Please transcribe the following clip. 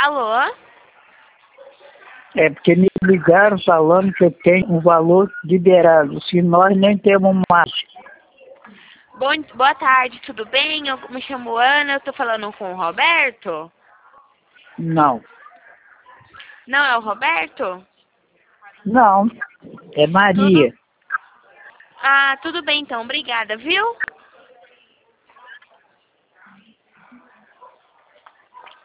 Alô? É porque me ligaram falando que eu tenho um valor liberado, se nós nem temos mais. Boa tarde, tudo bem? Eu me chamo Ana, eu tô falando com o Roberto? Não. Não é o Roberto? Não. É Tudo... Maria. Ah, tudo bem então, obrigada, viu?